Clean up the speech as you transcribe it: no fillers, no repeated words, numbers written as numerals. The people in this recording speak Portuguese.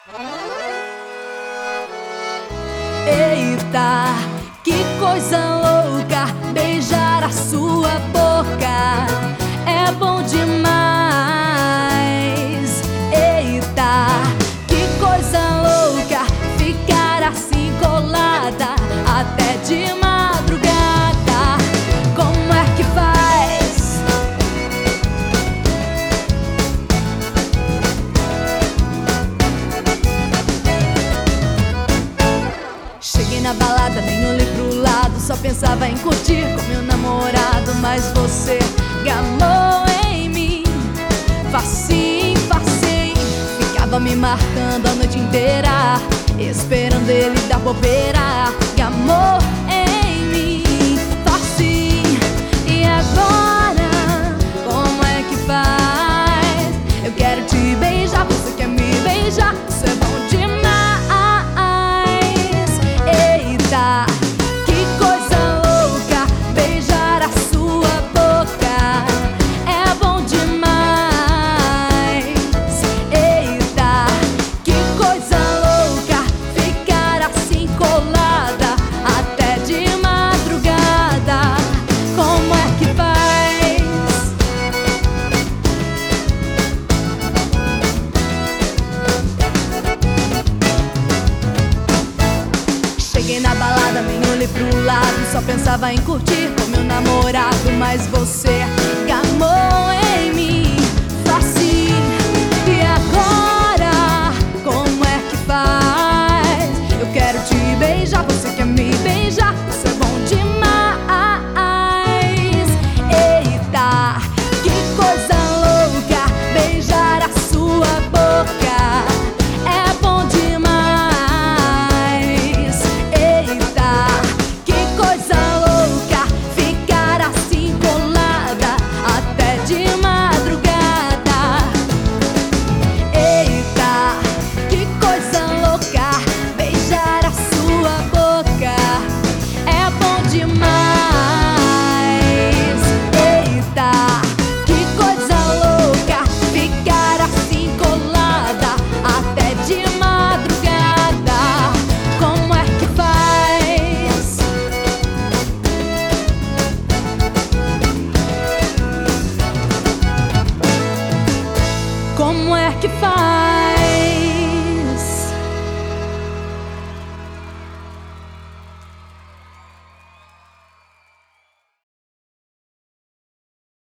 Eita, que coisa louca, beijar a sua boca é bom demais. Eita, que coisa louca, ficar assim colada até de madrugada. Como é que faz? Cheguei na balada, nem olhei pro lado, só pensava em curtir com meu namorado. Mas você gamou em mim, facinho, facinho. Ficava me marcando a noite inteira, esperando ele dar bobeira. Gamou em mim, facinho. E agora, como é que faz? Eu quero te beijar, você quer me beijar, isso é bom demais. Eita, que coisa louca, beijar a sua boca é bom demais. Eita, que coisa louca, ficar assim colada até de madrugada. Como é que faz? Cheguei na balada, nem olhei pro lado, só pensava em curtir com meu namorado. Mas você gamou em mim, facinho. E agora, como é que faz? Eu quero te beijar, você quer me beijar, isso é bom demais. Eita, que coisa louca, beijar a sua boca é bom demais. Eita, que coisa louca, ficar assim colada até de madrugada. Eita, que coisa louca, beijar a sua boca é bom demais. Eita, que coisa louca, ficar assim colada até de madrugada. Como é que faz? Como é que faz?